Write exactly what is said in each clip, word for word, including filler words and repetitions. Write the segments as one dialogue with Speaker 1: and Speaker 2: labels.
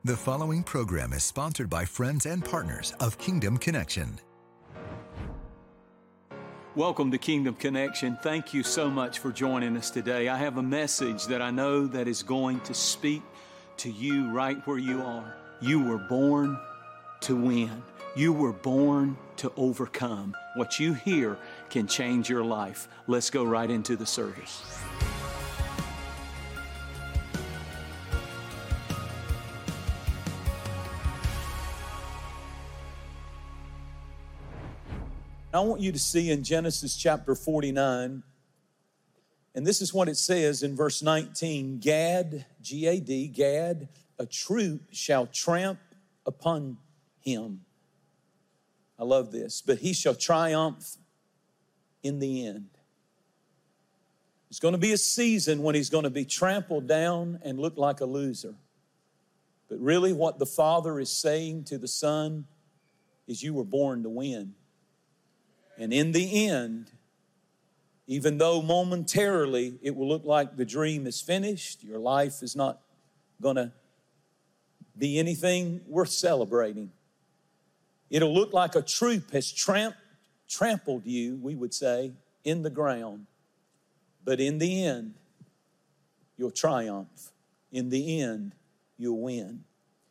Speaker 1: The following program is sponsored by friends and partners of Kingdom Connection.
Speaker 2: Welcome to Kingdom Connection. Thank you so much for joining us today. I have a message that I know that is going to speak to you right where you are. You were born to win. You were born to overcome. What you hear can change your life. Let's go right into the service. I want you to see in Genesis chapter forty-nine, and this is what it says in verse nineteen, Gad, G A D, Gad, a troop shall tramp upon him. I love this. But he shall triumph in the end. There's going to be a season when he's going to be trampled down and look like a loser. But really what the Father is saying to the Son is you were born to win. And in the end, even though momentarily it will look like the dream is finished, your life is not going to be anything worth celebrating. It'll look like a troop has tramp, trampled you, we would say, in the ground. But in the end, you'll triumph. In the end, you'll win.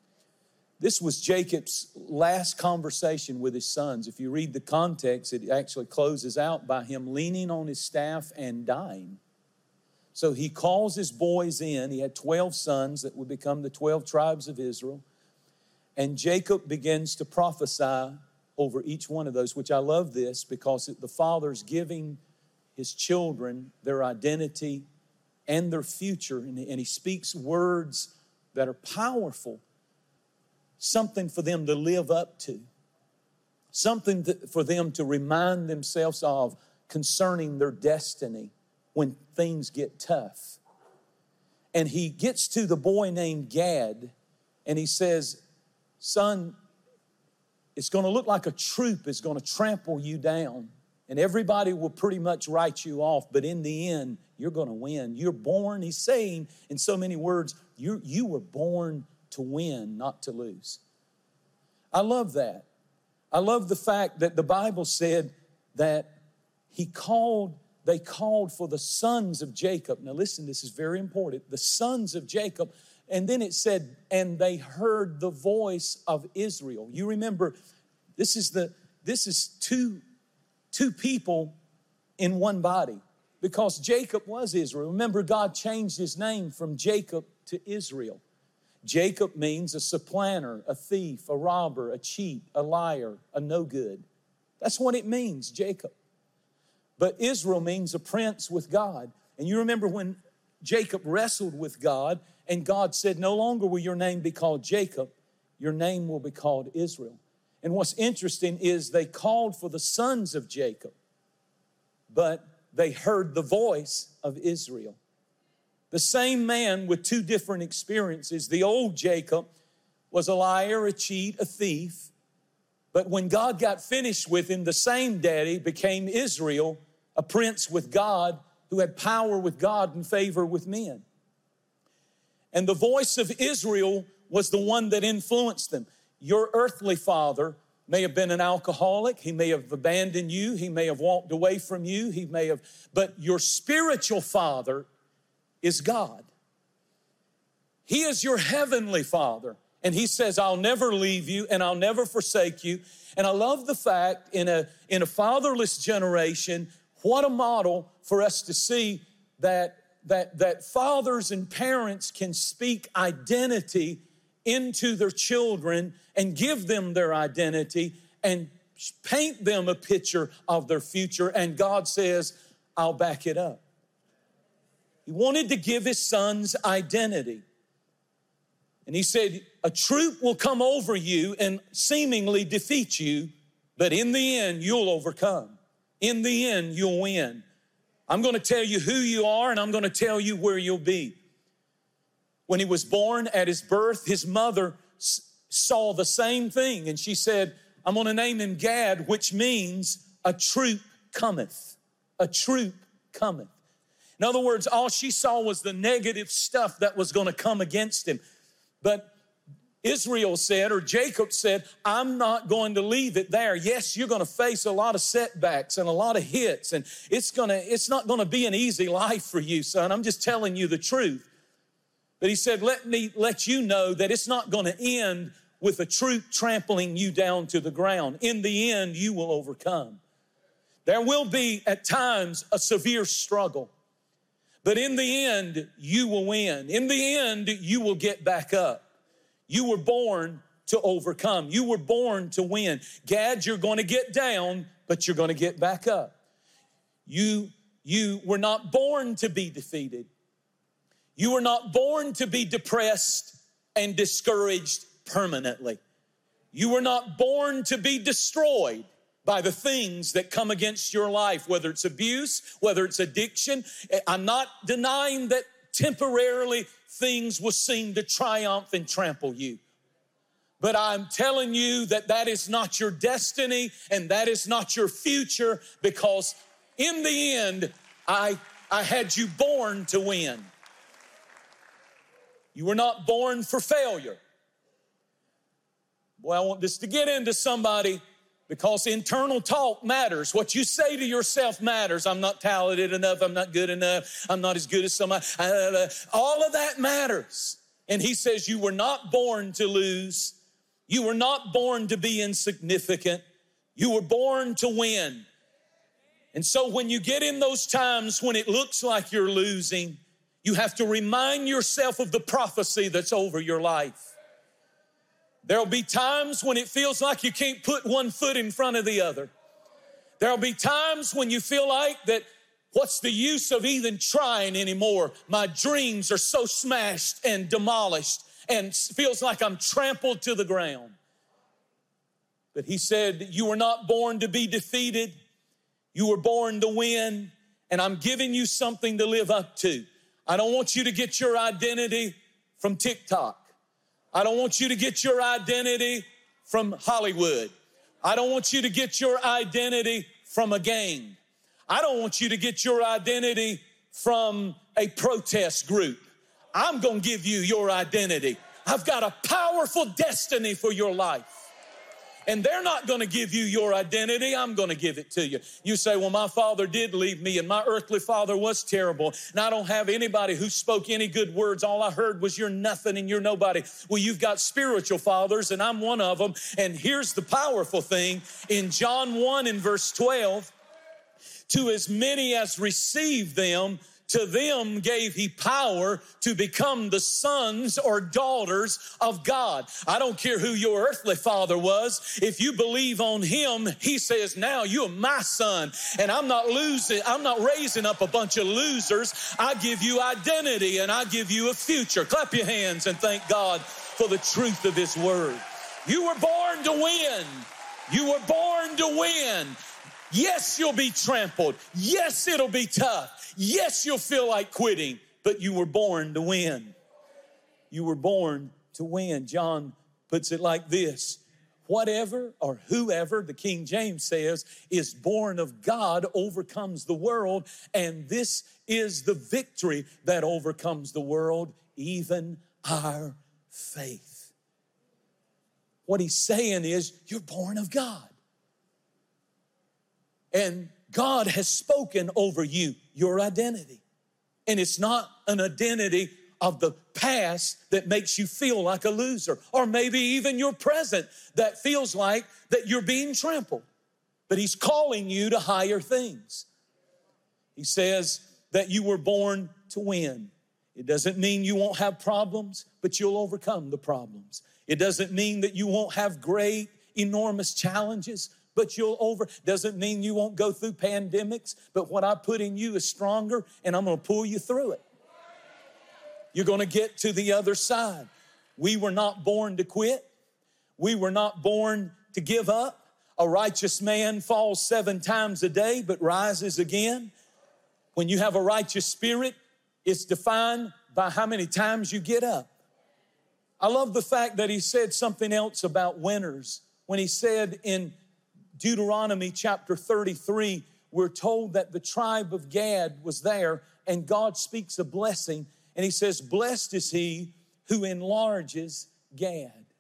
Speaker 2: This was Jacob's last conversation with his sons. If you read the context, it actually closes out by him leaning on his staff and dying. So he calls his boys in. He had twelve sons that would become the twelve tribes of Israel. And Jacob begins to prophesy over each one of those, which I love this because the Father's giving his children their identity and their future. And he speaks words that are powerful. Something for them to live up to. Something to, for them to remind themselves of concerning their destiny when things get tough. And he gets to the boy named Gad and he says, son, it's going to look like a troop is going to trample you down. And everybody will pretty much write you off. But in the end, you're going to win. You're born, he's saying in so many words, you you were born to win, not to lose. I love that. I love the fact that the Bible said that he called, they called for the sons of Jacob. Now listen, this is very important. The sons of Jacob. And then it said, and they heard the voice of Israel. You remember, this is the this is two, two people in one body. Because Jacob was Israel. Remember, God changed his name from Jacob to Israel. Jacob means a supplanter, a thief, a robber, a cheat, a liar, a no good. That's what it means, Jacob. But Israel means a prince with God. And you remember when Jacob wrestled with God and God said, no longer will your name be called Jacob, your name will be called Israel. And what's interesting is they called for the sons of Jacob, but they heard the voice of Israel. The same man with two different experiences. The old Jacob was a liar, a cheat, a thief. But when God got finished with him, the same daddy became Israel, a prince with God who had power with God and favor with men. And the voice of Israel was the one that influenced them. Your earthly father may have been an alcoholic. He may have abandoned you. He may have walked away from you. He may have, but your spiritual father is God. He is your heavenly Father. And he says, I'll never leave you and I'll never forsake you. And I love the fact in a, in a fatherless generation, what a model for us to see that, that, that fathers and parents can speak identity into their children and give them their identity and paint them a picture of their future. And God says, I'll back it up. He wanted to give his sons identity. And he said, a troop will come over you and seemingly defeat you, but in the end, you'll overcome. In the end, you'll win. I'm going to tell you who you are, and I'm going to tell you where you'll be. When he was born at his birth, his mother saw the same thing, and she said, I'm going to name him Gad, which means a troop cometh. A troop cometh. In other words, all she saw was the negative stuff that was going to come against him. But Israel said, or Jacob said, I'm not going to leave it there. Yes, you're going to face a lot of setbacks and a lot of hits, and it's going to, it's not going to be an easy life for you, son. I'm just telling you the truth. But he said, let me let you know that it's not going to end with a troop trampling you down to the ground. In the end, you will overcome. There will be at times a severe struggle, but in the end, you will win. In the end, you will get back up. You were born to overcome. You were born to win. Gad, you're going to get down, but you're going to get back up. You, you were not born to be defeated. You were not born to be depressed and discouraged permanently. You were not born to be destroyed by the things that come against your life, whether it's abuse, whether it's addiction. I'm not denying that temporarily things will seem to triumph and trample you. But I'm telling you that that is not your destiny and that is not your future, because in the end, I, I had you born to win. You were not born for failure. Boy, I want this to get into somebody, because internal talk matters. What you say to yourself matters. I'm not talented enough. I'm not good enough. I'm not as good as somebody. All of that matters. And he says you were not born to lose. You were not born to be insignificant. You were born to win. And so when you get in those times when it looks like you're losing, you have to remind yourself of the prophecy that's over your life. There'll be times when it feels like you can't put one foot in front of the other. There'll be times when you feel like that, what's the use of even trying anymore? My dreams are so smashed and demolished and feels like I'm trampled to the ground. But he said, you were not born to be defeated. You were born to win, and I'm giving you something to live up to. I don't want you to get your identity from TikTok. I don't want you to get your identity from Hollywood. I don't want you to get your identity from a gang. I don't want you to get your identity from a protest group. I'm going to give you your identity. I've got a powerful destiny for your life. And they're not going to give you your identity. I'm going to give it to you. You say, well, my father did leave me and my earthly father was terrible. And I don't have anybody who spoke any good words. All I heard was you're nothing and you're nobody. Well, you've got spiritual fathers and I'm one of them. And here's the powerful thing. In John one in verse twelve, to as many as received them, to them gave he power to become the sons or daughters of God. I don't care who your earthly father was. If you believe on him, he says, now you're my son. And I'm not losing, I'm not raising up a bunch of losers. I give you identity and I give you a future. Clap your hands and thank God for the truth of his word. You were born to win. You were born to win. Yes, you'll be trampled. Yes, it'll be tough. Yes, you'll feel like quitting, but you were born to win. You were born to win. John puts it like this. Whatever or whoever, the King James says, is born of God overcomes the world, and this is the victory that overcomes the world, even our faith. What he's saying is, you're born of God. And God has spoken over you, your identity. And it's not an identity of the past that makes you feel like a loser, or maybe even your present that feels like that you're being trampled. But he's calling you to higher things. He says that you were born to win. It doesn't mean you won't have problems, but you'll overcome the problems. It doesn't mean that you won't have great, enormous challenges, but you'll over, doesn't mean you won't go through pandemics, but what I put in you is stronger, and I'm going to pull you through it. You're going to get to the other side. We were not born to quit. We were not born to give up. A righteous man falls seven times a day, but rises again. When you have a righteous spirit, it's defined by how many times you get up. I love the fact that he said something else about winners. When he said in Deuteronomy chapter thirty-three, we're told that the tribe of Gad was there, and God speaks a blessing. And he says, blessed is he who enlarges Gad.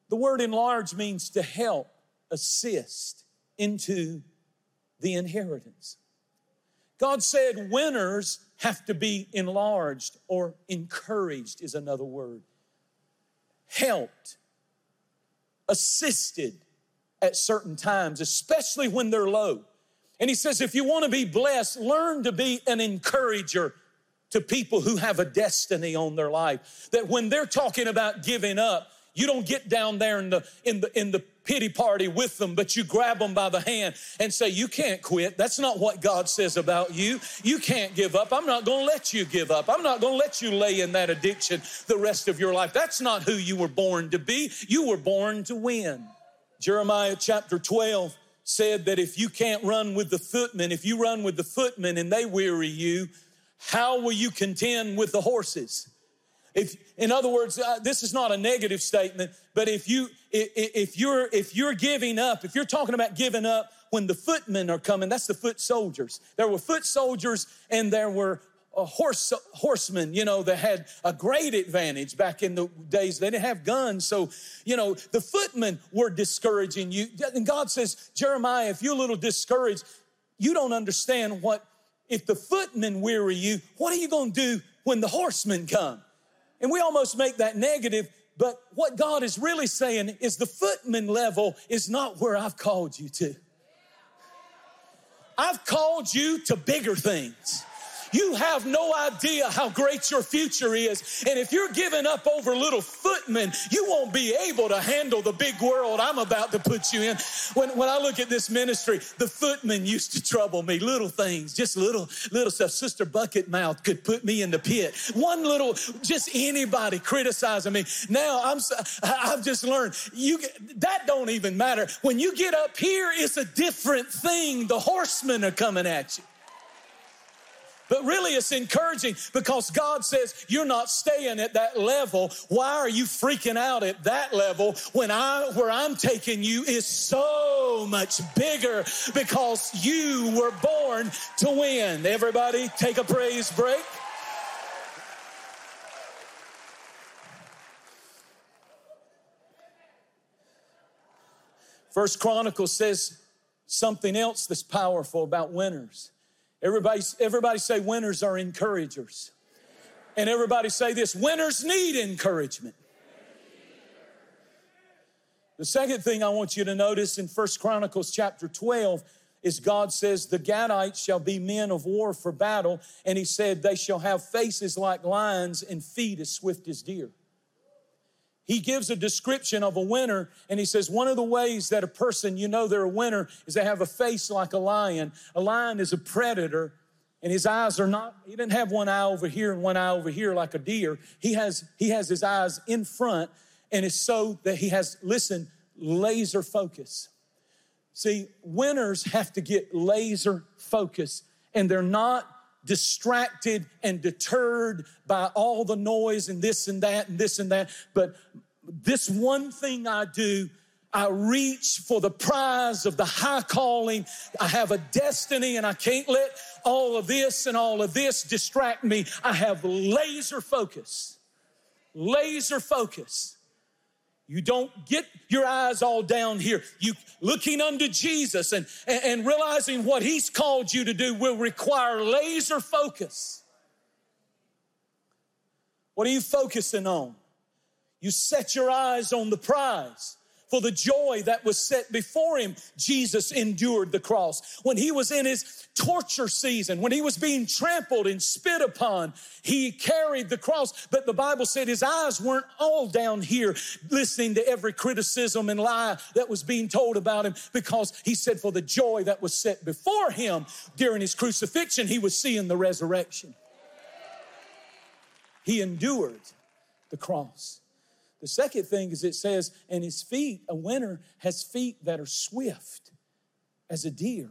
Speaker 2: The word enlarge means to help, assist into the inheritance. God said winners have to be enlarged, or encouraged is another word. Helped, assisted at certain times, especially when they're low. And he says, if you want to be blessed, learn to be an encourager to people who have a destiny on their life. That when they're talking about giving up, you don't get down there in the, in the, in the pity party with them, but you grab them by the hand and say, you can't quit. That's not what God says about you. You can't give up. I'm not going to let you give up. I'm not going to let you lay in that addiction the rest of your life. That's not who you were born to be. You were born to win. Jeremiah chapter twelve said that if you can't run with the footmen, if you run with the footmen and they weary you, how will you contend with the horses? If, in other words, uh, this is not a negative statement, but if you if, if you're if you're giving up, if you're talking about giving up when the footmen are coming, that's the foot soldiers. There were foot soldiers and there were uh, horse horsemen, you know, that had a great advantage back in the days. They didn't have guns, so you know the footmen were discouraging you. And God says, Jeremiah, if you're a little discouraged, you don't understand what if the footmen weary you. What are you going to do when the horsemen come? And we almost make that negative, but what God is really saying is the footman level is not where I've called you to. I've called you to bigger things. You have no idea how great your future is. And if you're giving up over little footmen, you won't be able to handle the big world I'm about to put you in. When, when I look at this ministry, the footmen used to trouble me. Little things, just little, little stuff. Sister Bucket Mouth could put me in the pit. One little, just anybody criticizing me. Now I'm, I've just learned you that don't even matter. When you get up here, it's a different thing. The horsemen are coming at you. But really it's encouraging because God says you're not staying at that level. Why are you freaking out at that level when I, where I'm taking you is so much bigger because you were born to win. Everybody take a praise break. First Chronicles says something else that's powerful about winners. Everybody, everybody say winners are encouragers. And everybody say this, winners need encouragement. The second thing I want you to notice in First Chronicles chapter twelve is God says the Gadites shall be men of war for battle. And he said they shall have faces like lions and feet as swift as deer. He gives a description of a winner, and he says one of the ways that a person, you know they're a winner, is they have a face like a lion. A lion is a predator, and his eyes are not, he doesn't have one eye over here and one eye over here like a deer. He has, he has his eyes in front, and it's so that he has, listen, laser focus. See, winners have to get laser focus, and they're not distracted and deterred by all the noise and this and that and this and that. But this one thing I do, I reach for the prize of the high calling. I have a destiny and I can't let all of this and all of this distract me. I have laser focus, laser focus. You don't get your eyes all down here. You looking unto Jesus and, and, and realizing what he's called you to do will require laser focus. What are you focusing on? You set your eyes on the prize. For the joy that was set before him, Jesus endured the cross. When he was in his torture season, when he was being trampled and spit upon, he carried the cross. But the Bible said his eyes weren't all down here listening to every criticism and lie that was being told about him, because he said for the joy that was set before him during his crucifixion, he was seeing the resurrection. He endured the cross. The second thing is it says, and his feet, a winner has feet that are swift as a deer.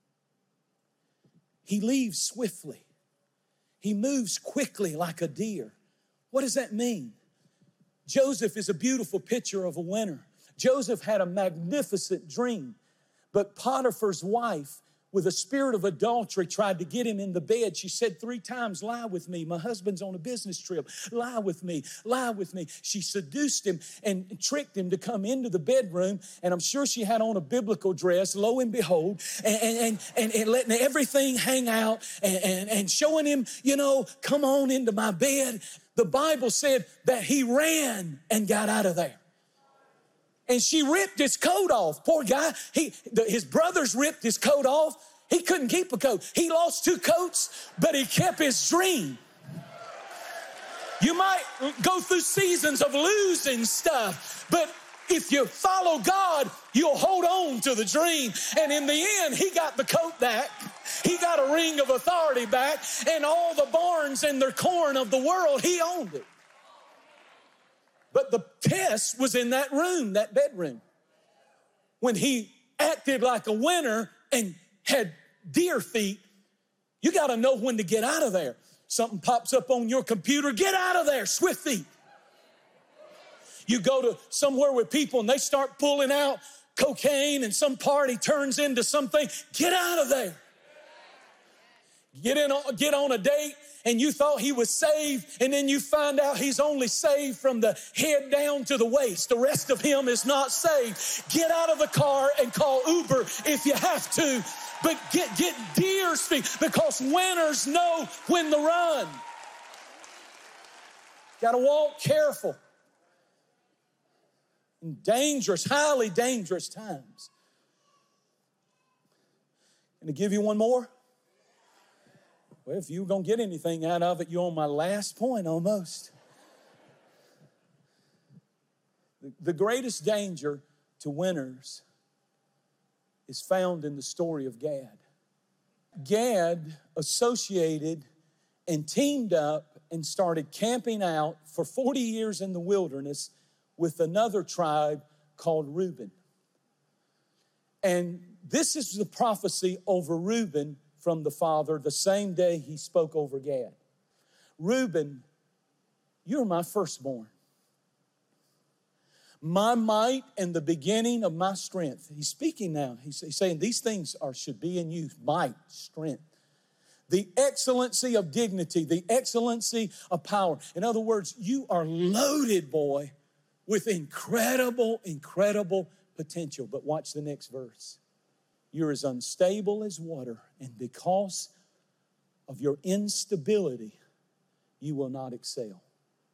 Speaker 2: He leaves swiftly. He moves quickly like a deer. What does that mean? Joseph is a beautiful picture of a winner. Joseph had a magnificent dream, but Potiphar's wife with a spirit of adultery tried to get him in the bed. She said three times, lie with me. My husband's on a business trip. Lie with me, lie with me. She seduced him and tricked him to come into the bedroom. And I'm sure she had on a biblical dress, lo and behold, and, and, and, and letting everything hang out and, and, and showing him, you know, come on into my bed. The Bible said that he ran and got out of there. And she ripped his coat off. Poor guy. He, the, his brothers ripped his coat off. He couldn't keep a coat. He lost two coats, but he kept his dream. You might go through seasons of losing stuff, but if you follow God, you'll hold on to the dream. And in the end, he got the coat back. He got a ring of authority back, and all the barns and the corn of the world, he owned it. But the test was in that room, that bedroom. When he acted like a winner and had deer feet, you got to know when to get out of there. Something pops up on your computer, get out of there, swift feet. You go to somewhere with people and they start pulling out cocaine and some party turns into something, get out of there. Get in, get on a date and you thought he was saved, and then you find out he's only saved from the head down to the waist. The rest of him is not saved. Get out of the car and call Uber if you have to, but get, get deer's feet, because winners know when to run. Got to walk careful in dangerous, highly dangerous times. Can I give you one more? Well, if you were going to get anything out of it, you're on my last point almost. The, the greatest danger to winners is found in the story of Gad. Gad associated and teamed up and started camping out for forty years in the wilderness with another tribe called Reuben. And this is the prophecy over Reuben from the father the same day he spoke over Gad. Reuben, you're my firstborn, my might and the beginning of my strength. He's speaking now. He's, he's saying these things are should be in you, might, strength. The excellency of dignity, the excellency of power. In other words, you are loaded, boy, with incredible, incredible potential. But watch the next verse. You're as unstable as water, and because of your instability, you will not excel.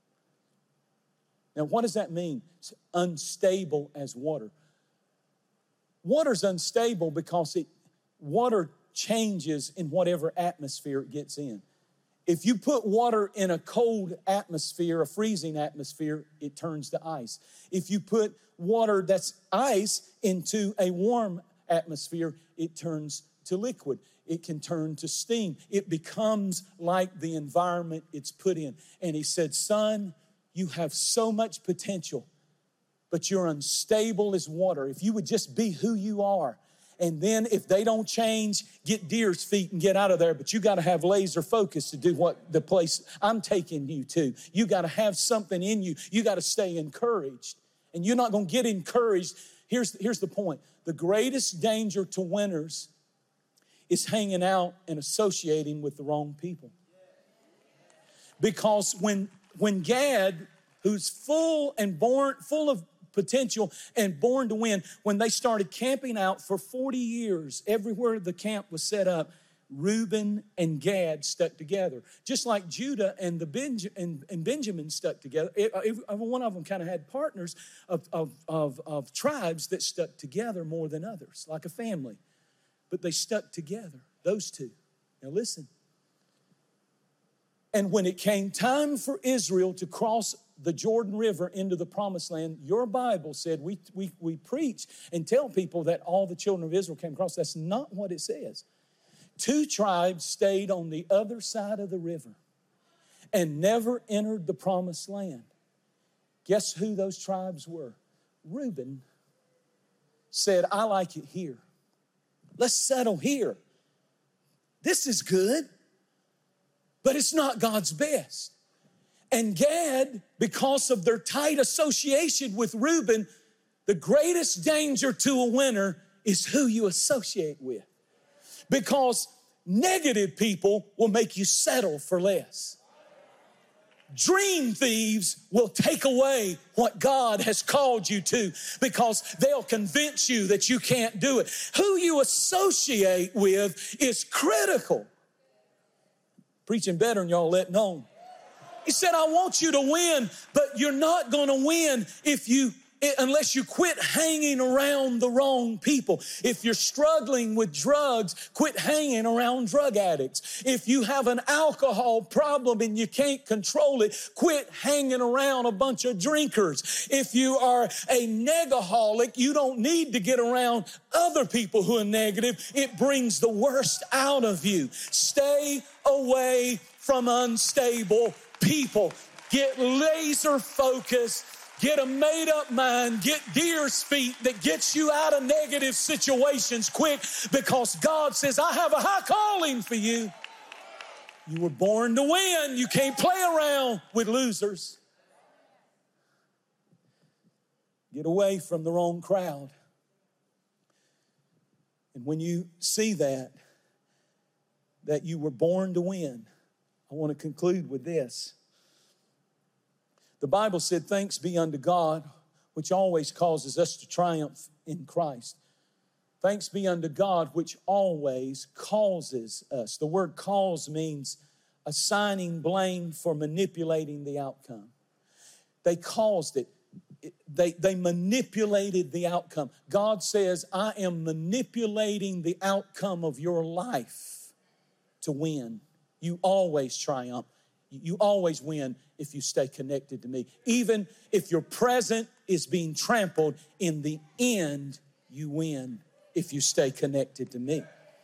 Speaker 2: Now, what does that mean? It's unstable as water. Water's unstable because it water changes in whatever atmosphere it gets in. If you put water in a cold atmosphere, a freezing atmosphere, it turns to ice. If you put water that's ice into a warm atmosphere, it turns to liquid. It can turn to steam. It becomes like the environment it's put in. And he said, son, you have so much potential, but you're unstable as water. If you would just be who you are, and then if they don't change, get deer's feet and get out of there. But you got to have laser focus to do what the place I'm taking you to. You got to have something in you. You got to stay encouraged. And you're not going to get encouraged. Here's, here's the point. The greatest danger to winners is hanging out and associating with the wrong people. Because when, when Gad, who's full and born, full of potential and born to win, when they started camping out for forty years, everywhere the camp was set up, Reuben and Gad stuck together. Just like Judah and the Benj- and, and Benjamin stuck together. Every, every one of them kind of had partners of, of, of, of tribes that stuck together more than others, like a family. But they stuck together, those two. Now listen. And when it came time for Israel to cross the Jordan River into the promised land, your Bible said, we, we, we preach and tell people that all the children of Israel came across. That's not what it says. Two tribes stayed on the other side of the river and never entered the promised land. Guess who those tribes were? Reuben said, I like it here. Let's settle here. This is good, but it's not God's best. And Gad, because of their tight association with Reuben, the greatest danger to a winner is who you associate with. Because negative people will make you settle for less. Dream thieves will take away what God has called you to because they'll convince you that you can't do it. Who you associate with is critical. Preaching better than y'all letting on. He said, I want you to win, but you're not going to win if you unless you quit hanging around the wrong people. If you're struggling with drugs, quit hanging around drug addicts. If you have an alcohol problem and you can't control it, quit hanging around a bunch of drinkers. If you are a negaholic, you don't need to get around other people who are negative. It brings the worst out of you. Stay away from unstable people. Get laser focused. Get a made-up mind. Get deer's feet that gets you out of negative situations quick because God says, I have a high calling for you. You were born to win. You can't play around with losers. Get away from the wrong crowd. And when you see that, that you were born to win, I want to conclude with this. The Bible said, thanks be unto God, which always causes us to triumph in Christ. Thanks be unto God, which always causes us. The word cause means assigning blame for manipulating the outcome. They caused it. They, they manipulated the outcome. God says, I am manipulating the outcome of your life to win. You always triumph. You always win if you stay connected to me. Even if your present is being trampled, in the end, you win if you stay connected to me.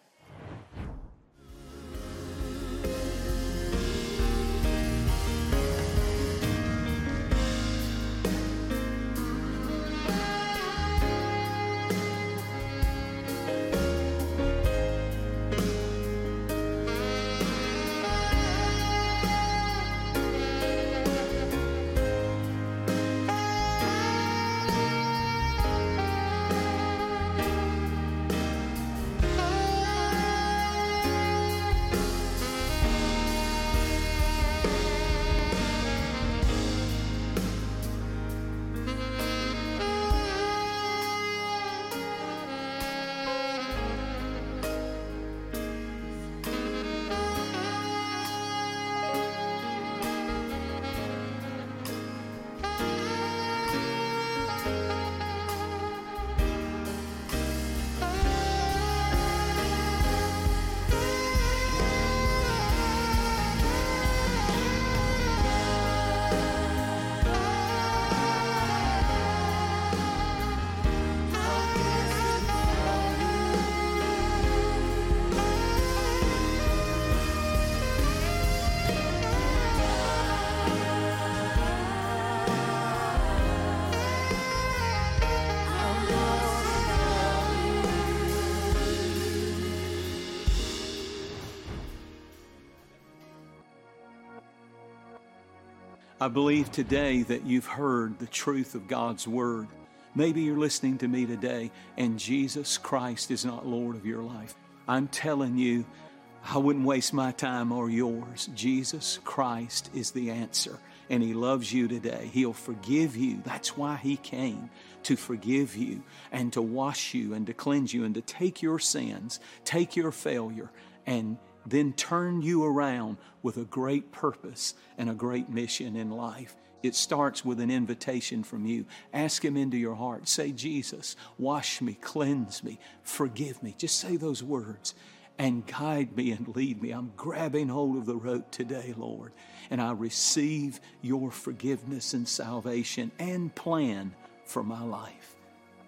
Speaker 3: I believe today that you've heard the truth of God's Word. Maybe you're listening to me today and Jesus Christ is not Lord of your life. I'm telling you, I wouldn't waste my time or yours. Jesus Christ is the answer, and He loves you today. He'll forgive you. That's why He came, to forgive you and to wash you and to cleanse you and to take your sins, take your failure, and then turn you around with a great purpose and a great mission in life. It starts with an invitation from you. Ask Him into your heart. Say, Jesus, wash me, cleanse me, forgive me. Just say those words and guide me and lead me. I'm grabbing hold of the rope today, Lord, and I receive your forgiveness and salvation and plan for my life.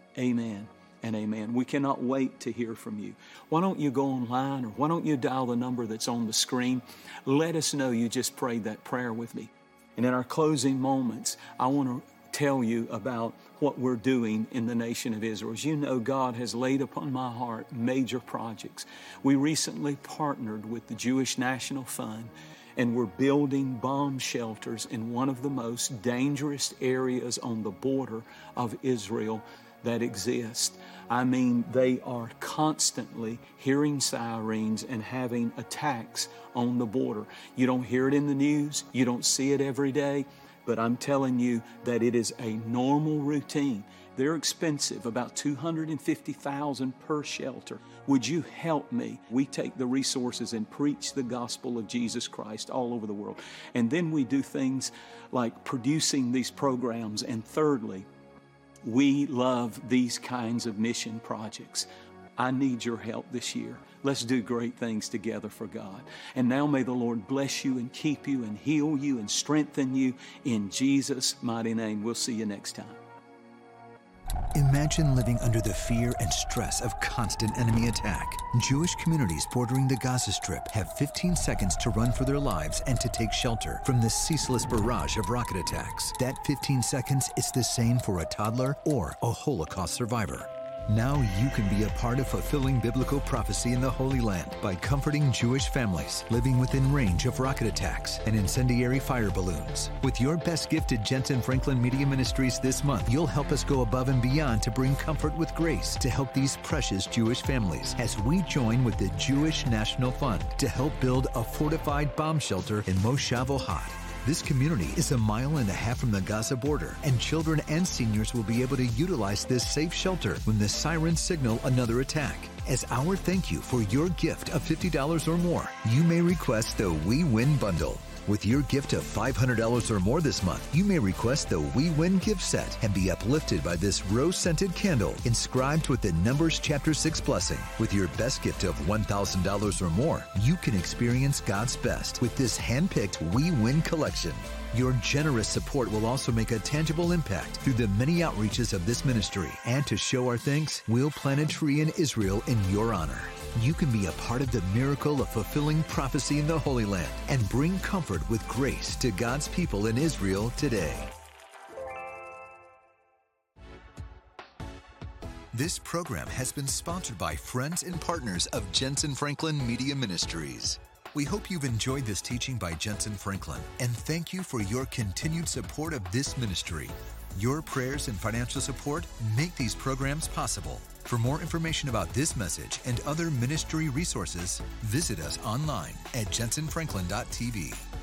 Speaker 3: Amen and amen. We cannot wait to hear from you. Why don't you go online, or why don't you dial the number that's on the screen? Let us know you just prayed that prayer with me. And in our closing moments, I want to tell you about what we're doing in the nation of Israel. As you know, God has laid upon my heart major projects. We recently partnered with the Jewish National Fund, and we're building bomb shelters in one of the most dangerous areas on the border of Israel, that exist. I mean, they are constantly hearing sirens and having attacks on the border. You don't hear it in the news, you don't see it every day, but I'm telling you that it is a normal routine. They're expensive, about two hundred fifty thousand dollars per shelter. Would you help me? We take the resources and preach the gospel of Jesus Christ all over the world. And then we do things like producing these programs. And thirdly, we love these kinds of mission projects. I need your help this year. Let's do great things together for God. And now may the Lord bless you and keep you and heal you and strengthen you in Jesus' mighty name. We'll see you next time.
Speaker 1: Imagine living under the fear and stress of constant enemy attack. Jewish communities bordering the Gaza Strip have fifteen seconds to run for their lives and to take shelter from the ceaseless barrage of rocket attacks. That fifteen seconds is the same for a toddler or a Holocaust survivor. Now you can be a part of fulfilling biblical prophecy in the Holy Land by comforting Jewish families living within range of rocket attacks and incendiary fire balloons. With your best gift to Jensen Franklin Media Ministries this month, you'll help us go above and beyond to bring comfort with grace to help these precious Jewish families as we join with the Jewish National Fund to help build a fortified bomb shelter in Moshav Ohad. This community is a mile and a half from the Gaza border, and children and seniors will be able to utilize this safe shelter when the sirens signal another attack. As our thank you for your gift of fifty dollars or more, you may request the We Win Bundle. With your gift of five hundred dollars or more this month, you may request the We Win gift set and be uplifted by this rose-scented candle inscribed with the Numbers chapter six blessing. With your best gift of one thousand dollars or more, you can experience God's best with this hand-picked We Win collection. Your generous support will also make a tangible impact through the many outreaches of this ministry. And to show our thanks, we'll plant a tree in Israel in your honor. You can be a part of the miracle of fulfilling prophecy in the Holy Land and bring comfort with grace to God's people in Israel today. This program has been sponsored by friends and partners of Jensen Franklin Media Ministries. We hope you've enjoyed this teaching by Jensen Franklin and thank you for your continued support of this ministry. Your prayers and financial support make these programs possible. For more information about this message and other ministry resources, visit us online at jensen franklin dot t v.